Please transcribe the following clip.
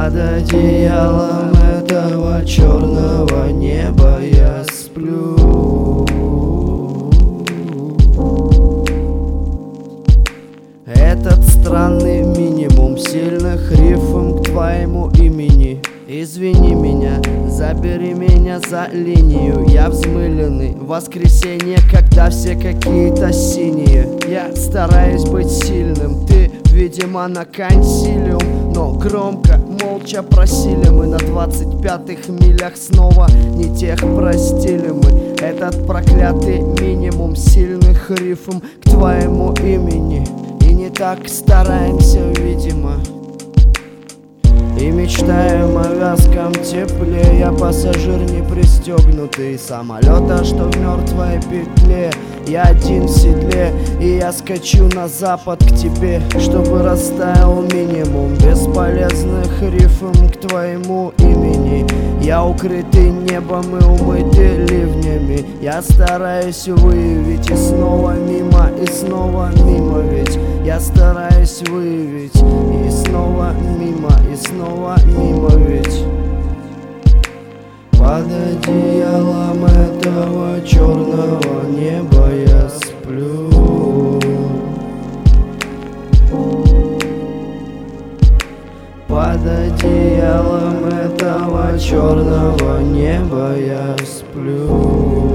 Под одеялом этого черного неба я сплю. Этот странный минимум сильных рифм к твоему имени. Извини меня, забери меня за линию. Я взмыленный, воскресенье, когда все какие-то синие. Я стараюсь быть сильным, ты, видимо, на консилиум. Но громко, молча просили мы на 25-х милях снова не тех простили мы. Этот проклятый минимум сильных рифм к твоему имени. И не так стараемся, видимо, и мечтаем о вязком тепле. Я пассажир не пристегнутый самолета, что в мертвой петле. Я один в седле, и я скачу на запад к тебе, чтобы растаял минимум бесполезных рифм к твоему имени. Я укрытый небом и умытый ливнями. Я стараюсь выявить и снова мимо, и снова мимо. Ведь я стараюсь выявить и снова мимо, и снова мимо. Ведь под одеялом этого черного неба я сплю. Под одеялом этого черного неба я сплю.